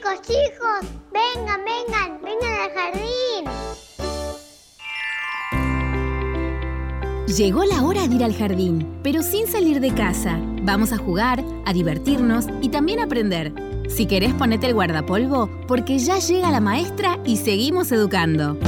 Chicos, vengan al jardín. Llegó la hora de ir al jardín, pero sin salir de casa. Vamos a jugar, a divertirnos y también a aprender. Si querés, ponete el guardapolvo, porque ya llega la maestra y seguimos educando.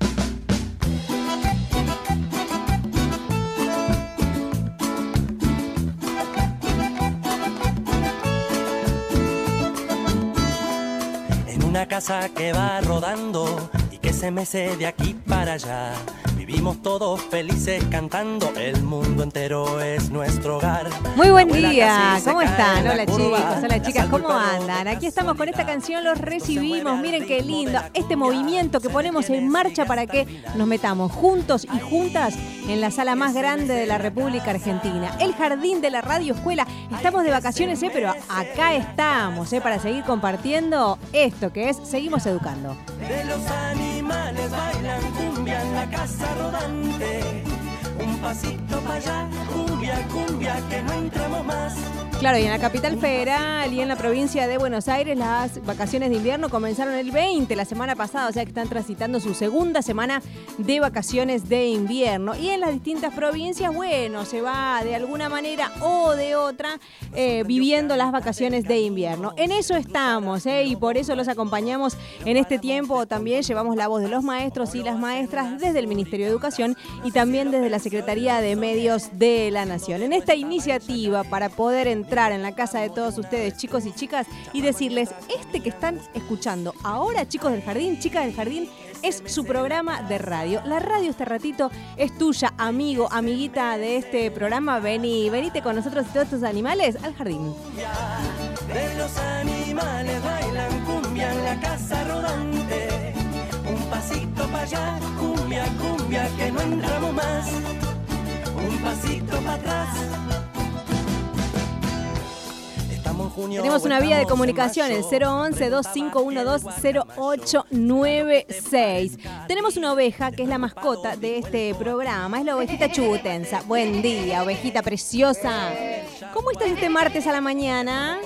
En una casa que va rodando y que se mece de aquí para allá. Vivimos todos felices cantando, el mundo entero es nuestro hogar. Muy buen día, ¿cómo están? Hola chicos, hola chicas, ¿cómo andan? Aquí estamos con esta canción, los recibimos, miren qué lindo, este movimiento que ponemos en marcha para que nos metamos juntos y juntas en la sala más grande de la República Argentina, el jardín de la Radio Escuela. Estamos de vacaciones, pero acá estamos, para seguir compartiendo esto que es Seguimos Educando. De los animales bailan cumbia en la casa rodante. Un pasito para allá, cumbia, que no entramos más. Claro, y en la capital federal y en la provincia de Buenos Aires las vacaciones de invierno comenzaron el 20, la semana pasada, o sea que están transitando su segunda semana de vacaciones de invierno. Y en las distintas provincias, bueno, se va de alguna manera o de otra viviendo las vacaciones de invierno. En eso estamos, y por eso los acompañamos en este tiempo. También llevamos la voz de los maestros y las maestras desde el Ministerio de Educación y también desde la Secretaría de Medios de la Nación. En esta iniciativa para poder entrar en la casa de todos ustedes, chicos y chicas, y decirles, que están escuchando ahora, chicos del jardín, chicas del jardín, es su programa de radio. La radio este ratito es tuya, amigo, amiguita de este programa. Venite con nosotros y todos estos animales al jardín. De los animales bailan cumbia en la casa rodante. Un pasito para allá, cumbia, que no entramos más. Un pasito para atrás. Tenemos una vía de comunicación, el 011-2512-0896. Tenemos una oveja que es la mascota de este programa, es la ovejita chubutensa. Buen día, ovejita preciosa. ¿Cómo estás este martes a la mañana?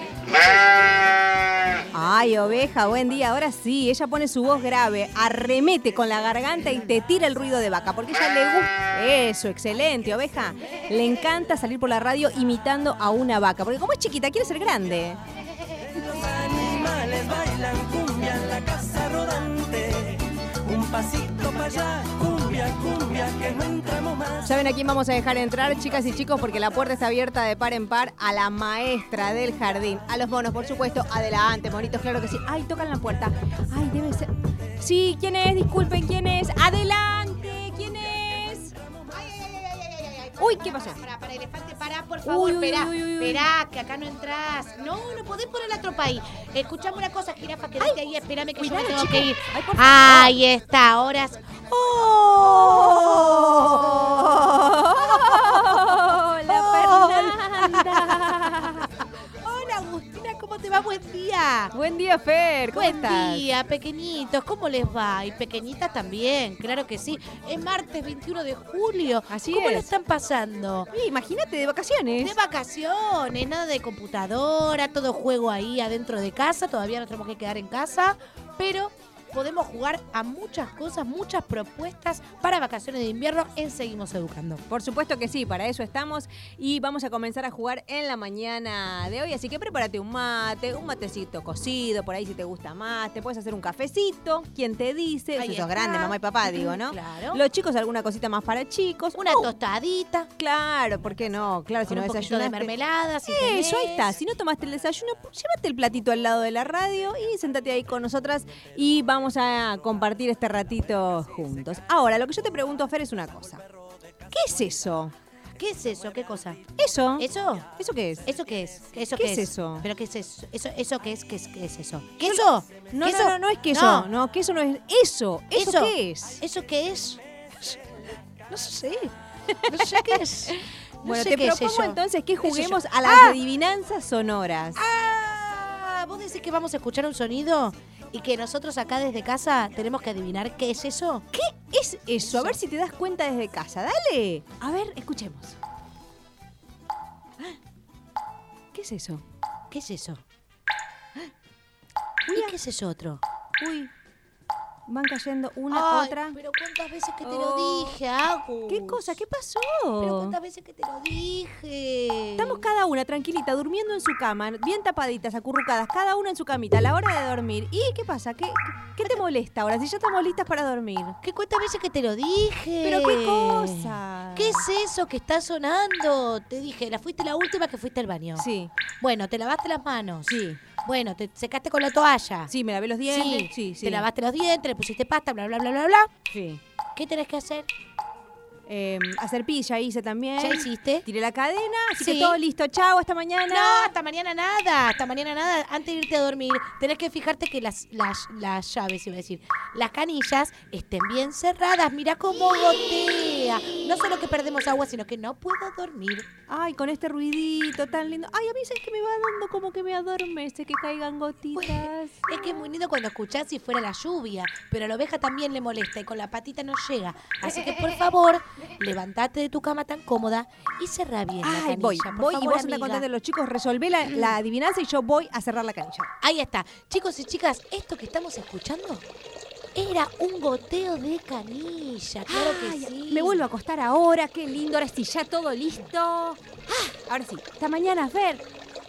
Ay, oveja, buen día. Ahora sí, ella pone su voz grave, arremete con la garganta y te tira el ruido de vaca, porque ella le gusta. Eso, excelente, oveja. Le encanta salir por la radio imitando a una vaca, porque como es chiquita, quiere ser grande. Los animales bailan cumbia en la casa rodante. Un pasito para allá, cumbia, que no entramos más. ¿Saben a quién vamos a dejar entrar, chicas y chicos? Porque la puerta está abierta de par en par a la maestra del jardín. A los monos, por supuesto. Adelante, monitos, claro que sí. Ay, tocan la puerta. Ay, debe ser... Sí, ¿quién es? Disculpen, ¿quién es? Adelante, ¿quién es? Uy, ¿qué pasó? Para, elefante, pará, por favor, esperá, que acá no entras. No podés poner la tropa ahí. Escuchame una cosa, jirafa, quédate ahí, espérame que yo me tengo que ir. Ay, por favor. Ahí está, ahora... ¡Oh! ¡Hola, Fernanda! Hola, Agustina, ¿cómo te va? Buen día. Buen día, Fer, ¿cómo estás? Buen día, pequeñitos, ¿cómo les va? Y pequeñitas también, claro que sí. Es martes 21 de julio. Así ¿Cómo es. lo están pasando? Imagínate, de vacaciones. De vacaciones, nada de computadora, todo juego ahí adentro de casa. Todavía nos tenemos que quedar en casa, pero podemos jugar a muchas cosas, muchas propuestes para vacaciones de invierno en Seguimos Educando. Por supuesto que sí, para eso estamos y vamos a comenzar a jugar en la mañana de hoy. Así que prepárate un matecito cocido, por ahí si te gusta más. Te puedes hacer un cafecito, ¿quién te dice? Si sos grande, mamá y papá, digo, ¿no? Claro. Los chicos, alguna cosita más para chicos. Una tostadita. Claro, ¿por qué no? Claro, si Con no un poquito desayunaste. de mermelada, si Eso, ahí tenés. está. Si no tomaste el desayuno, llévate el platito al lado de la radio y sentate ahí con nosotras y vamos a compartir este ratito juntos. Ahora, lo que yo te pregunto, Fer, es una cosa. ¿Qué es eso? ¿Qué es eso? ¿Qué cosa? ¿Eso? ¿Eso? ¿Eso qué es? ¿Eso qué es? ¿Eso ¿Qué qué es eso? ¿Pero qué es eso? ¿Eso qué es? ¿Qué es eso? ¿Queso? No, ¿Queso? no es queso. No, queso no es eso. ¿Eso qué es? ¿Eso qué es? No sé. No sé qué es. Bueno, sé te qué es propongo eso. entonces que ¿Qué sé juguemos yo? a las adivinanzas sonoras. ¿Vos decís que vamos a escuchar un sonido y que nosotros acá desde casa tenemos que adivinar qué es eso? ¿Qué es eso? A ver si te das cuenta desde casa. Dale. A ver, escuchemos. ¿Qué es eso? ¿Qué es eso? ¿Y qué es eso otro? Uy, van cayendo una, Ay, otra. pero cuántas veces que te lo dije, Agus. ¿Qué cosa? ¿Qué pasó? Pero cuántas veces que te lo dije. Estamos cada una tranquilita, durmiendo en su cama, bien tapaditas, acurrucadas, cada una en su camita a la hora de dormir. ¿Y qué pasa? ¿Qué te molesta ahora? Si ya estamos listas para dormir. ¿Qué cuántas veces que te lo dije? ¿Pero qué cosa? ¿Qué es eso que está sonando? Te dije, fuiste la última que fuiste al baño. Sí, Bueno, te lavaste las manos. sí. Bueno, te secaste con la toalla. Sí, me lavé los dientes. Sí, sí. Te lavaste los dientes, le pusiste pasta, bla, bla, bla, bla, bla. Sí. ¿Qué tenés que hacer? Hacer pilla hice también. ¿Ya hiciste? Tiré la cadena, así Sí. que todo listo. Chao, hasta mañana. No, hasta mañana nada. Hasta mañana nada. Antes de irte a dormir, tenés que fijarte que las llaves, iba a decir, las canillas estén bien cerradas. Mirá cómo gotea. No solo que perdemos agua, sino que no puedo dormir. Ay, con este ruidito tan lindo. Ay, a mí es que me va dando como que me adormece, que caigan gotitas. Es que es muy lindo cuando escuchás si fuera la lluvia, pero a la oveja también le molesta y con la patita no llega. Así que, por favor, levantate de tu cama tan cómoda y cerrá bien la Ay, canilla. voy por y favor, vos andá amiga. contando a los chicos, resolvé la adivinanza y yo voy a cerrar la canilla. Ahí está. Chicos y chicas, esto que estamos escuchando era un goteo de canilla. Claro que Ay, sí. me vuelvo a acostar ahora, qué lindo, ahora sí, ya todo listo. Ahora sí, hasta mañana, Fer.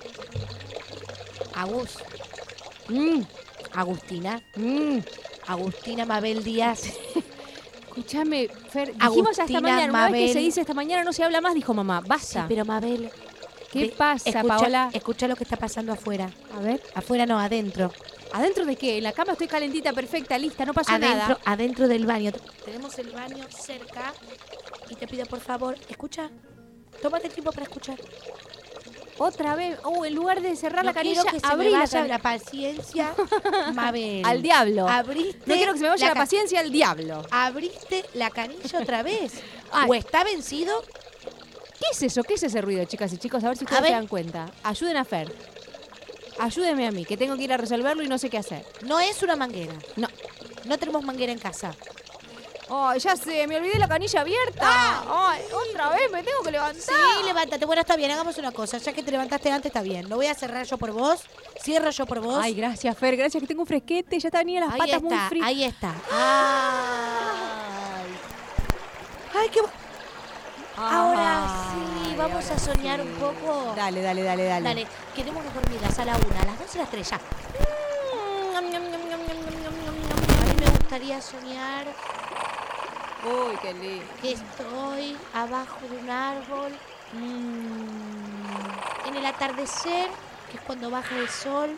Agus, Mm, Agustina, mm. Agustina Mabel Díaz. Escúchame, Fer, dijimos ya esta Agustina mañana, una vez que Mabel. se dice esta mañana no se habla más, dijo mamá, Sí, basta. pero Mabel. ¿Qué pasa, escucha, Paola? Escucha lo que está pasando afuera. A ver, Afuera no, adentro. ¿adentro de qué? En la cama estoy calentita, perfecta, lista, no pasó nada. Adentro del baño. Tenemos el baño cerca y te pido por favor, escucha. Tómate tiempo para escuchar. Otra vez, en lugar de cerrar la No quiero canilla, que se me abrí la vaya canilla. la paciencia, Mabel. Al diablo. Abriste No quiero que se me vaya la ca- paciencia al diablo. Abriste la canilla otra vez. Ay. ¿O está vencido? ¿Qué es eso? ¿Qué es ese ruido, chicas y chicos? A ver si A ustedes ver. se dan cuenta. Ayuden a Fer. Ayúdenme a mí, que tengo que ir a resolverlo y no sé qué hacer. No es una manguera. No. No tenemos manguera en casa. Ay, ya sé, me olvidé la canilla abierta. Ay, otra vez me tengo que levantar. Sí, levántate. Bueno, está bien, hagamos una cosa. Ya que te levantaste antes, está bien. Lo voy a cerrar yo por vos. Cierro yo por vos. Ay, gracias, Fer, gracias que tengo un fresquete. Ya tenía las ahí patas está, muy frías. ahí está. Ay. Ay, qué... Ahora sí, vamos a soñar un poco. Dale, dale, dale, dale. Dale, quedémonos dormidas a la 1, a las 2 y a las 3 ya. A mí me gustaría soñar Uy, qué lindo. que estoy abajo de un árbol en el atardecer, que es cuando baja el sol.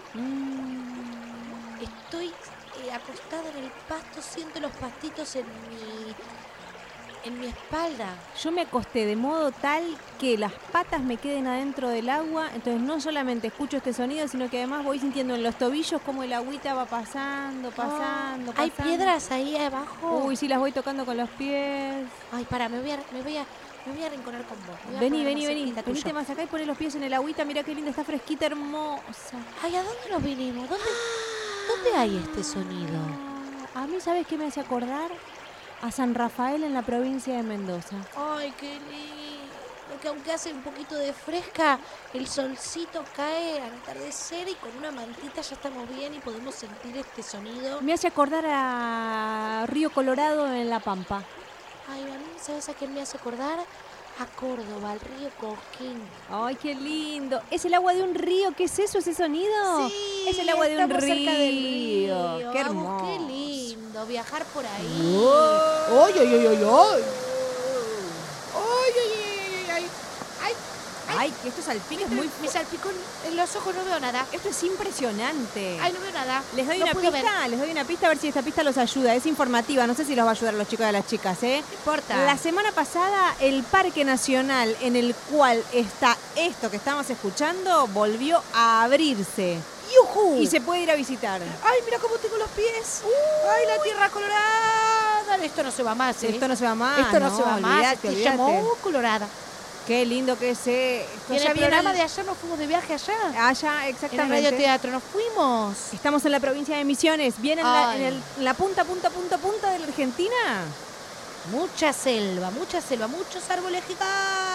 Estoy acostada en el pasto, siento los pastitos en mi espalda. Yo me acosté de modo tal que las patas me queden adentro del agua, entonces no solamente escucho este sonido, sino que además voy sintiendo en los tobillos como el agüita va pasando. ¿Hay piedras ahí abajo? Uy, sí, las voy tocando con los pies. Ay, pará, me voy a arrinconar con vos. Me voy a Vení, poner vení, más vení. cerquita tuyo. Venite más acá y poné los pies en el agüita. Mira qué linda, está fresquita, hermosa. Ay, ¿a dónde nos vinimos? ¿Dónde hay este sonido? A mí, ¿sabes qué me hace acordar? A San Rafael en la provincia de Mendoza. Ay, qué lindo. Que aunque hace un poquito de fresca, el solcito cae al atardecer y con una mantita ya estamos bien y podemos sentir este sonido. Me hace acordar a Río Colorado en La Pampa. Ay, a mí, ¿sabes a quién me hace acordar? A Córdoba, al río Coquín. Ay, qué lindo. ¿Es el agua de un río? ¿Qué es eso, ese sonido? Sí, es el agua de un estamos río. cerca del río. Qué Vamos, hermoso. qué lindo viajar por ahí. ¡Ay, ay, ay, ay, ay! Ay, que estos alpines es muy... Me salpicó en los ojos, no veo nada. Esto es impresionante. Ay, no veo nada. Les doy No una puedo pista, les doy una pista a ver si esta pista los ayuda. Es informativa, no sé si los va a ayudar a los chicos y a las chicas, ¿eh? No importa. La semana pasada, el Parque Nacional en el cual está esto que estamos escuchando volvió a abrirse. ¡Yujú! Y se puede ir a visitar. Ay, mira cómo tengo los pies. Ay, la tierra colorada. Esto no se va más, ¿eh? Esto no se va más. Esto no se va más. olvídate, Se olvídate. llamó colorada. Qué lindo que es esto. Y en Ya el vieron programa de ayer nos fuimos de viaje allá. allá, En el exactamente. radioteatro nos fuimos. Estamos en la provincia de Misiones. ¿Bien en la, Ay. en la punta de la Argentina? Mucha selva, muchos árboles gigantes.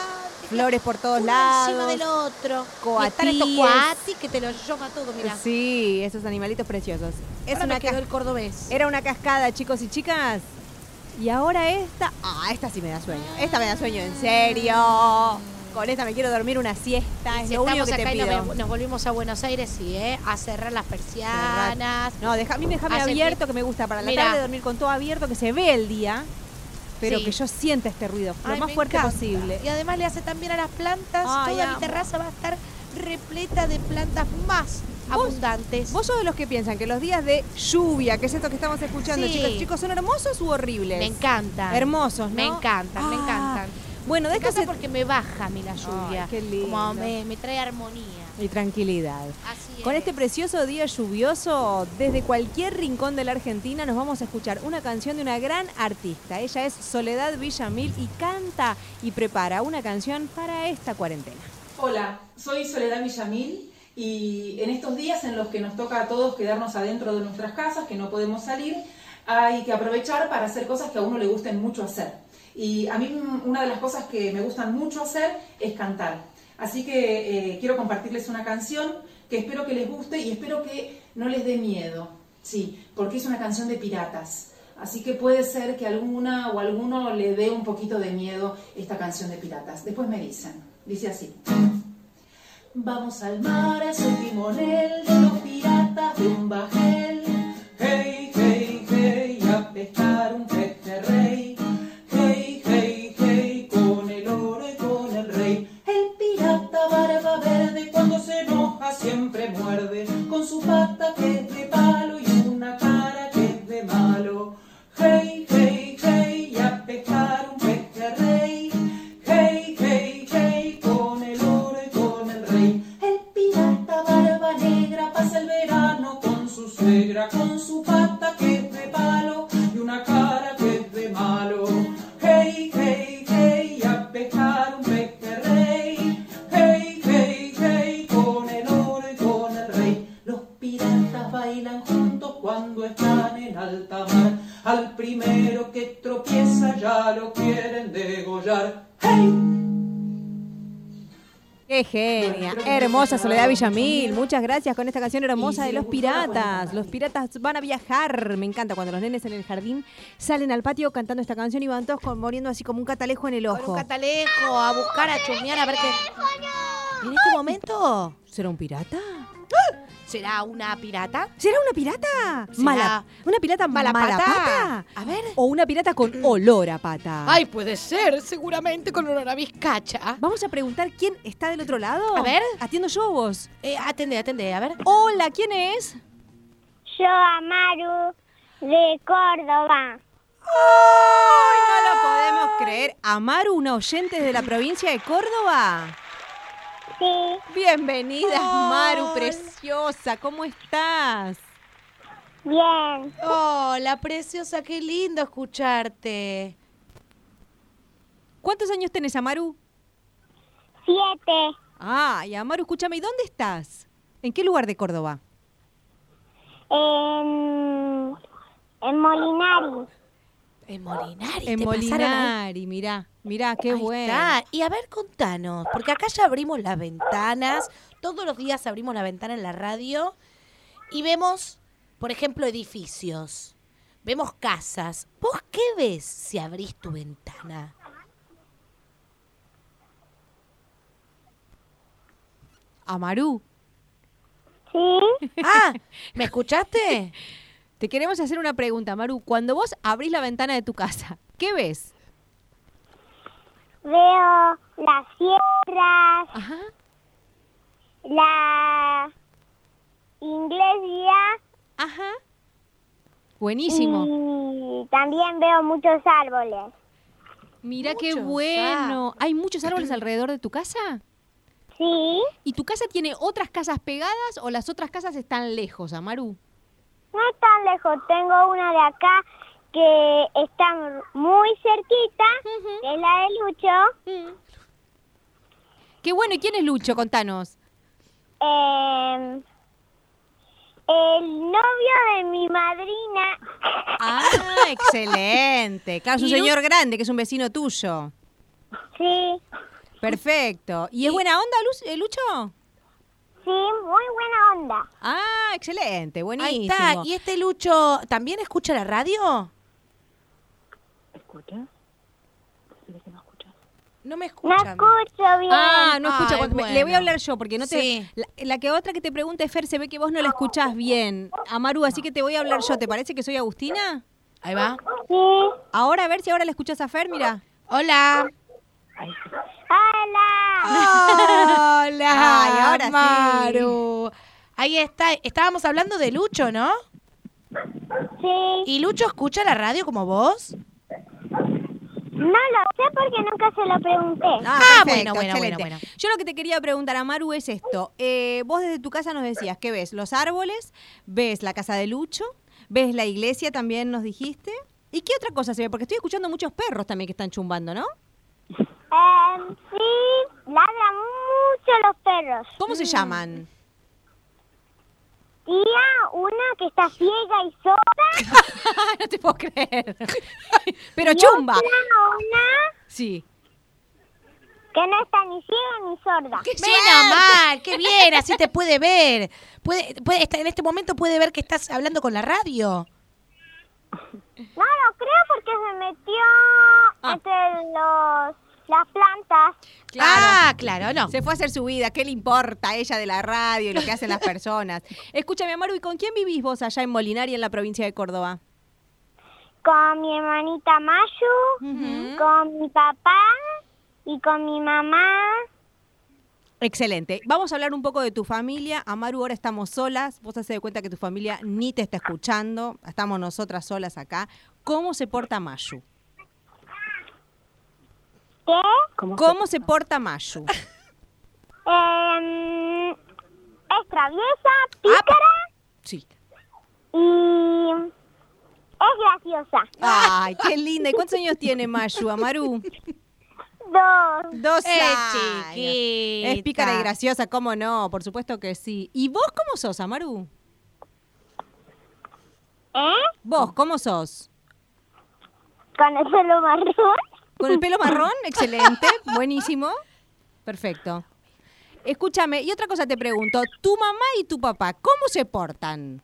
flores por todos uno lados. encima del otro. Coatíes. Y están estos coatis que te los lloma todo, mirá. Sí, esos animalitos preciosos. Ahora me quedó el cordobés. Era una cascada, chicos y chicas. Y ahora esta. Esta sí me da sueño. Esta me da sueño, en serio. Con esta me quiero dormir una siesta. Es Si lo único que estamos te acá y pido. nos volvimos a Buenos Aires, sí, a cerrar las persianas. No, a mí déjame Hace abierto, que me gusta para la Mirá. tarde dormir con todo abierto, que se ve el día, pero Sí. que yo sienta este ruido lo Ay, más me fuerte encanta. posible. Y además le hace también a las plantas. Ay, Toda mi amo. terraza va a estar repleta de plantas más abundantes. ¿Vos sos de los que piensan que los días de lluvia, que es esto que estamos escuchando, Sí. chicos, son hermosos u horribles? Me encantan. Hermosos, ¿no? Me encantan, me encantan. Bueno, de Me esto encanta se... porque me baja a mí la lluvia. Ay, qué lindo. Como me trae armonía. Y tranquilidad. Así Con es. este precioso día lluvioso, desde cualquier rincón de la Argentina nos vamos a escuchar una canción de una gran artista. Ella es Soledad Villamil y canta y prepara una canción para esta cuarentena. Hola, soy Soledad Villamil y en estos días en los que nos toca a todos quedarnos adentro de nuestras casas, que no podemos salir, hay que aprovechar para hacer cosas que a uno le gusten mucho hacer. Y a mí una de las cosas que me gustan mucho hacer es cantar. Así que quiero compartirles una canción que espero que les guste y espero que no les dé miedo. Sí, porque es una canción de piratas. Así que puede ser que alguna o alguno le dé un poquito de miedo esta canción de piratas. Después me dicen. Dice así. Vamos al mar, soy timonel de los piratas de un bajel. Hey, hey, hey, a pescar un pejerrey. Hey, hey, hey, con el oro y con el rey. El pirata barba verde cuando se enoja siempre muerde. Con su pata que es de palo y una cara que es de malo. Hey, hey, hey, a pescar un pejerrey. Hey, hey, hey, con el oro y con el rey. El pirata barba negra pasa el verano con su suegra, con su pata que es de palo y una cara que es de malo. Hey, hey, hey, a pescar un pejerrey. Hey, hey, hey, con el oro y con el rey. Los piratas bailan juntos cuando están en alta mar. Al primero que tropieza ya lo quieren degollar. ¡Hey! ¡Qué genia! Hermosa Soledad Villamil. Muchas gracias con esta canción hermosa de Los Piratas. Los piratas van a viajar. Me encanta cuando los nenes en el jardín salen al patio cantando esta canción y van todos poniendo así como un catalejo en el Con un ojo. catalejo, a buscar, a chusmear, a ver qué. En este momento, ¿Será un pirata? ¿será una pirata? ¿Será una pirata? ¿Será ¿Una pirata mala pata? A ver. ¿O una pirata con olor a pata? Ay, puede ser, seguramente con olor a bizcacha. Vamos a preguntar quién está del otro lado. A ver. ¿Atiendo yo o vos? Atende, a ver. Hola, ¿quién es? Yo, Amaru, de Córdoba. ¡Ay, no lo podemos creer! Amaru, una oyente de la provincia de Córdoba. Sí, Bienvenida, Amaru, preciosa. ¿Cómo estás? bien. Hola, preciosa, qué lindo escucharte. ¿Cuántos años tenés, Amaru? 7. Ay, Amaru, escúchame, ¿y dónde estás? ¿En qué lugar de Córdoba? En Molinari. En Molinari, En ¿te pasaron ahí? Molinari, mirá, qué Ahí bueno. está. Y a ver, contanos, porque acá ya abrimos las ventanas, todos los días abrimos la ventana en la radio y vemos, por ejemplo, edificios, vemos casas. ¿Vos qué ves si abrís tu ventana? Amaru, Sí, Ah, ¿me escuchaste? te queremos hacer una pregunta, Amaru. Cuando vos abrís la ventana de tu casa, ¿qué ves? veo las sierras, Ajá. la iglesia Ajá. Buenísimo. y también veo muchos árboles. Mira qué Muchos, bueno. ¿Hay muchos árboles alrededor de tu casa? Sí, ¿Y tu casa tiene otras casas pegadas o las otras casas están lejos, Amaru? no es tan lejos. Tengo una de acá que está muy cerquita, que es la de Lucho. Qué bueno. ¿Y quién es Lucho? Contanos. El novio de mi madrina. Ah, excelente. Claro, es un ¿Y Lu- señor grande que es un vecino tuyo. Sí, Perfecto. ¿Y es buena onda, Lucho? Sí, muy buena onda. Ah, excelente, buenísimo. Ahí está. ¿Y este Lucho también escucha la radio? ¿Escucha? Dile que no escucha. No me No escuchan. escucho bien. Ah, no escucha. Ay, Le voy bueno. a hablar yo porque no te. Sí. La que otra que te pregunte, Fer, se ve que vos no la escuchás bien, Amaru, así que te voy a hablar yo. ¿Te parece que soy Agustina? Ahí va. Sí. Ahora a ver si ahora la escuchás a Fer, mira. Hola. Hola. Hola. Ay, ahora sí. Maru. Ahí está. Estábamos hablando de Lucho, ¿no? Sí. ¿Y Lucho escucha la radio como vos? No lo sé porque nunca se lo pregunté. Perfecto, bueno, excelente. bueno. Yo lo que te quería preguntar, Amaru, es esto. Vos desde tu casa nos decías que ves los árboles, ves la casa de Lucho, ves la iglesia también nos dijiste. ¿Y qué otra cosa se ve? Porque estoy escuchando muchos perros también que están chumbando, ¿no? Sí, ladran mucho los perros. ¿Cómo se llaman? Tía, una que está ciega y sorda. No te puedo creer. Pero y chumba. otra, una Sí. que no está ni ciega ni sorda. Menos mal, qué bien, así te puede ver. En este momento puede ver que estás hablando con la radio. No lo creo porque se metió entre las plantas. Ah, claro, no. Se fue a hacer su vida. ¿Qué le importa a ella de la radio y lo que hacen las personas? Escúchame, Amaru, ¿y con quién vivís vos allá en Molinari, en la provincia de Córdoba? Con mi hermanita Mayu, con mi papá y con mi mamá. Excelente. Vamos a hablar un poco de tu familia. Amaru, ahora estamos solas. Vos haces de cuenta que tu familia ni te está escuchando. Estamos nosotras solas acá. ¿Cómo se porta Mayu? ¿Qué? ¿Cómo se porta Mayu? Es traviesa, pícara Sí. y es graciosa. Ay, qué linda. ¿Y cuántos años tiene Mayu, Amaru? 2. 2 Es años. chiquita. Es pícara y graciosa, ¿cómo no? Por supuesto que sí. ¿Y vos cómo sos, Amaru? ¿Vos cómo sos? Con el pelo marrón. ¿Con el pelo marrón? Excelente. Buenísimo. Perfecto. Escúchame, y otra cosa te pregunto. ¿Tu mamá y tu papá cómo se portan?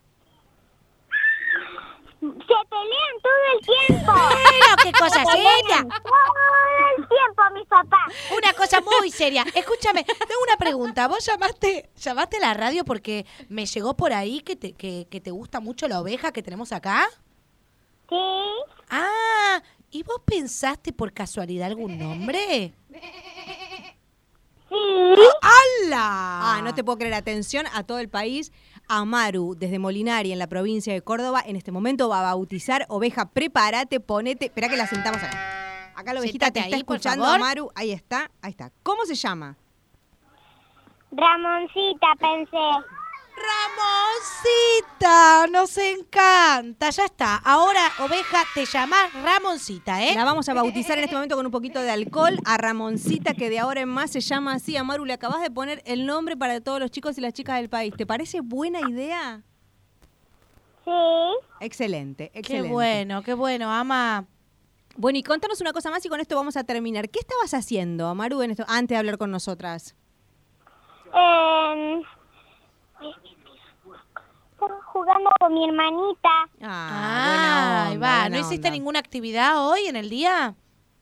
Se pelean todo el tiempo. Pero qué cosa Se seria. pelean todo el tiempo mis papás. Una cosa muy seria. Escúchame, tengo una pregunta. ¿Vos llamaste a la radio porque me llegó por ahí que te gusta mucho la oveja que tenemos acá? Sí. Ah, ¿y vos pensaste por casualidad algún nombre? Sí. ¡Hala! Ah, no te puedo creer. Atención a todo el país. Amaru, desde Molinari, en la provincia de Córdoba, en este momento va a bautizar oveja. Prepárate, ponete. Espera que la sentamos acá. Acá la ovejita Sentate te está ahí, por escuchando, favor. Amaru. Ahí está, ahí está. ¿Cómo se llama? Ramoncita, pensé. Ramoncita, nos encanta. Ya está. Ahora, oveja, te llamás Ramoncita, ¿eh? La vamos a bautizar en este momento con un poquito de alcohol a Ramoncita, que de ahora en más se llama así. Amaru, le acabas de poner el nombre para todos los chicos y las chicas del país. ¿Te parece buena idea? Sí. Excelente, excelente. Qué bueno, ama. Bueno, y contanos una cosa más y con esto vamos a terminar. ¿Qué estabas haciendo, Amaru, en esto, antes de hablar con nosotras? Estaba jugando con mi hermanita. buena Ahí onda, va. buena ¿No hiciste onda. ninguna actividad hoy en el día?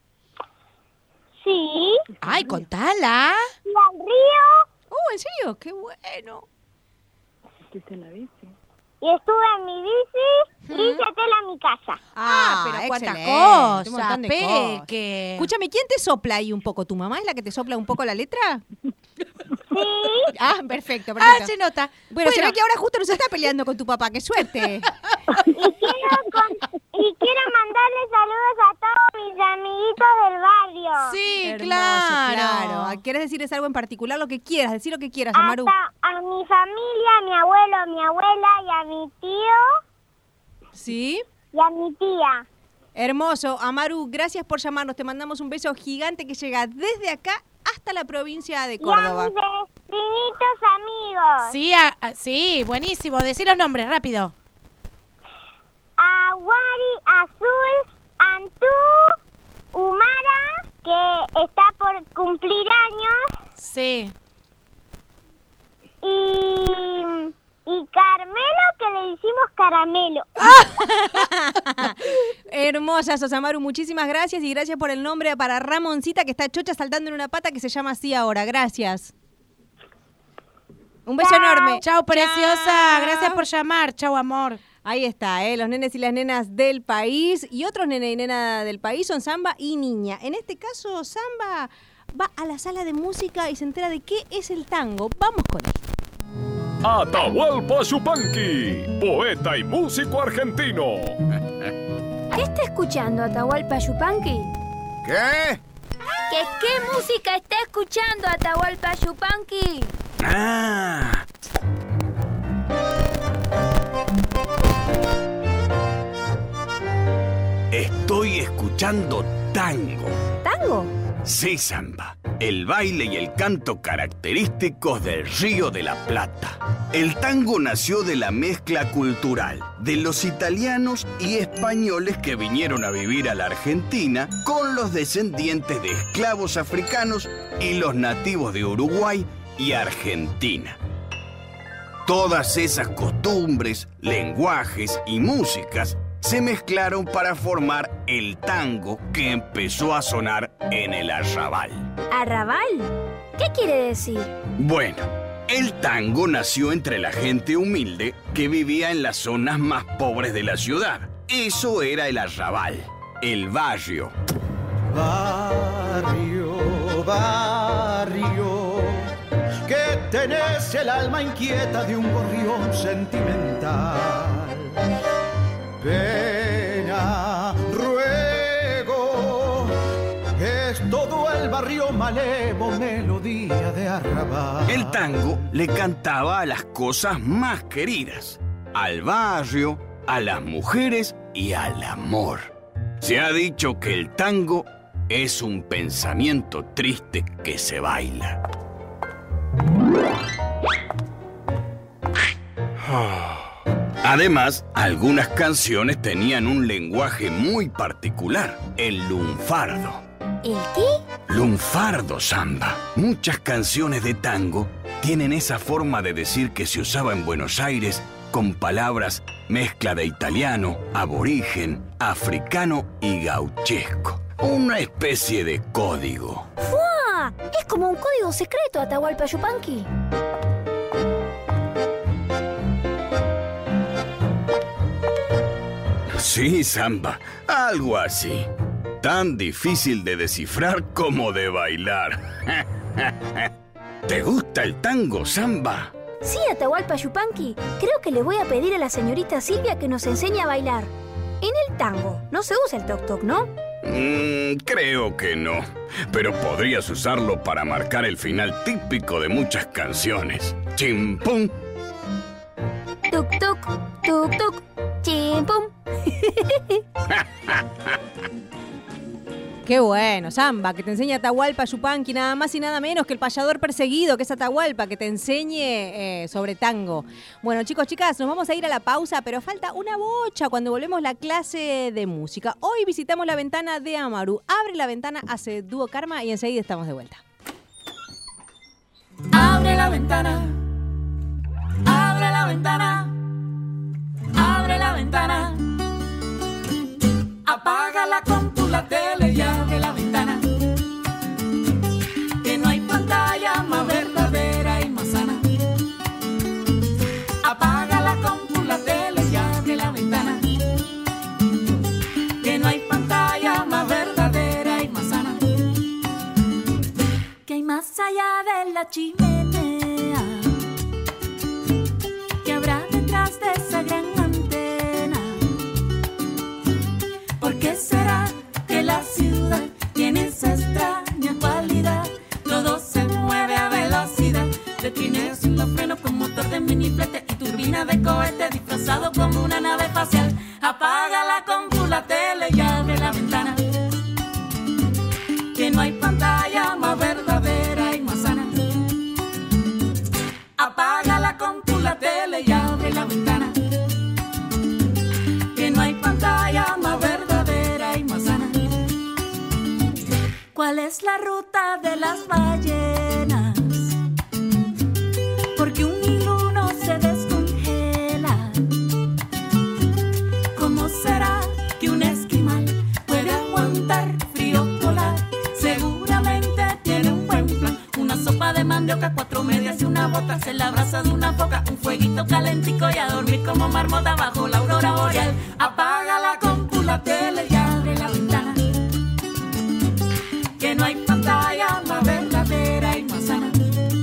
Sí. Ay, contala. Y al río. ¿En serio? ¡Qué bueno! ¿Estuviste en la bici? Y estuve en mi bici y hice tela en mi casa. Pero cuántas excelente, un cosas, montón de cosas. Peque. Escúchame, ¿quién te sopla ahí un poco? ¿Tu mamá es la que te sopla un poco la letra? Sí. Ah, perfecto, Ah, perfecto. se nota. Bueno, se ve que ahora justo no se está peleando con tu papá. ¡Qué suerte! Y quiero mandarle saludos a todos mis amiguitos del barrio. Sí, Hermoso, claro. ¿Quieres decirles algo en particular? Lo que quieras, decir lo que quieras, Amaru. Hasta a mi familia, a mi abuelo, a mi abuela y a mi tío ¿Sí? y a mi tía. Hermoso. Amaru, gracias por llamarnos. Te mandamos un beso gigante que llega desde acá hasta la provincia de Y a Córdoba. mis vecinitos amigos. Sí, sí, buenísimo. Decí los nombres, rápido. Aguari, Azul, Antú, Humara, que está por por cumplir años. Sí. Y Carmelo, que le hicimos caramelo. Hermosa, Sosamaru, muchísimas gracias. Y gracias por el nombre para Ramoncita, que está chocha saltando en una pata, que se llama así ahora. Gracias. Un beso enorme. Chao, preciosa. Chao. Gracias por llamar. Chao, amor. Ahí está, los nenes y las nenas del país. Y otros nenes y nenas del país son Samba y Niña. En este caso, Samba va a la sala de música y se entera de qué es el tango. Vamos con él. Atahualpa Yupanqui, poeta y músico argentino. ¿Qué está escuchando Atahualpa Yupanqui? ¿Qué? ¿Qué música está escuchando Atahualpa Yupanqui? Ah. Estoy escuchando tango. ¿Tango? Sí, Samba. El baile y el canto característicos del Río de la Plata. El tango nació de la mezcla cultural de los italianos y españoles que vinieron a vivir a la Argentina con los descendientes de esclavos africanos y los nativos de Uruguay y Argentina. Todas esas costumbres, lenguajes y músicas se mezclaron para formar el tango que empezó a sonar en el arrabal. ¿Arrabal? ¿Qué quiere decir? Bueno, el tango nació entre la gente humilde que vivía en las zonas más pobres de la ciudad. Eso era el arrabal, el barrio. Barrio, barrio, que tenés el alma inquieta de un gorrión sentimental. Pena, ruego, es todo el barrio malevo, melodía de arrabal. El tango le cantaba a las cosas más queridas, al barrio, a las mujeres y al amor. Se ha dicho que el tango es un pensamiento triste que se baila. Además, algunas canciones tenían un lenguaje muy particular, el lunfardo. ¿El qué? Lunfardo, Samba. Muchas canciones de tango tienen esa forma de decir que se usaba en Buenos Aires con palabras mezcla de italiano, aborigen, africano y gauchesco. Una especie de código. ¡Fua! Es como un código secreto, Atahualpa Yupanqui. Sí, Samba, algo así. Tan difícil de descifrar como de bailar. ¿Te gusta el tango, Samba? Sí, Atahualpa Yupanqui. Creo que le voy a pedir a la señorita Silvia que nos enseñe a bailar. En el tango no se usa el toc-toc, ¿no? Creo que no. Pero podrías usarlo para marcar el final típico de muchas canciones. Chimpum. Tuk-tuk, tuk-tuk, chimpum. Qué bueno, Samba, que te enseñe Atahualpa Yupanqui, nada más y nada menos que el payador perseguido, que es Atahualpa, que te enseñe sobre tango. Bueno, chicos, chicas, nos vamos a ir a la pausa, pero falta una bocha cuando volvemos la clase de música. Hoy visitamos la ventana de Amaru. Abre la ventana, hace dúo Karma y enseguida estamos de vuelta. Abre la ventana, abre la ventana, abre la ventana. Apágala con tu la tele y abre la ventana. Que no hay pantalla más verdadera y más sana. Apágala con tu la tele y abre la ventana. Que no hay pantalla más verdadera y más sana. Que hay más allá de la chimenea. Que habrá detrás de esa gran antena. ¿Por qué será que la ciudad tiene esa extraña cualidad? Todo se mueve a velocidad, de trineos sin los frenos con motor de miniflete y turbina de cohete disfrazado como una nave espacial. Apágala con tu la tele y abre la ventana. Que no hay pantalla más verdadera y más sana. Apágala con tu la tele y abre la ventana. Que no hay pantalla más verdadera y más sana. ¿Cuál es la ruta de las ballenas, porque un iglú no se descongela. ¿Cómo será que un esquimal puede aguantar frío polar? Seguramente tiene un buen plan, una sopa de mandioca, 4 medias y una bota, en la brasa de una foca, un fueguito calentico y a dormir como marmota bajo la aurora boreal. Apaga la compu, la tele y abre la ventana, que no hay pantalla más verdadera y más sana.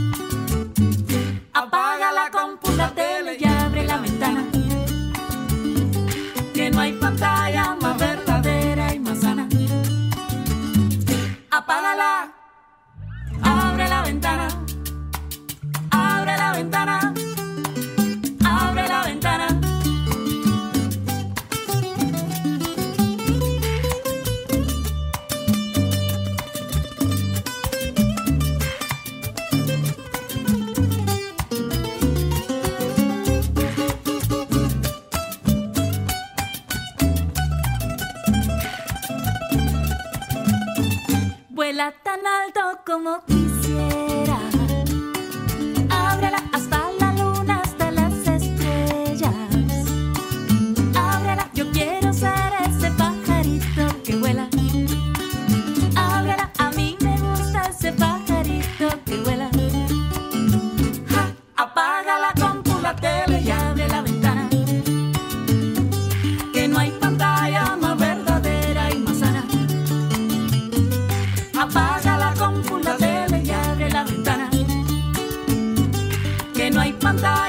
Apaga la compu, la tele y abre la ventana, que no hay pantalla más verdadera y más sana. Apágala, abre la ventana, abre la ventana, abre la ventana. Vuela tan alto como quisiera, ábrela hasta la luna, hasta las estrellas. Ábrela, yo quiero ser ese pajarito que vuela. Ábrela, a mí me gusta ese pajarito que vuela. Ja, apaga la compu, la tele y abre la ventana, que no hay pantalla más verdadera y más sana. Apaga la compu, la tele y abre la ventana, que no hay pantalla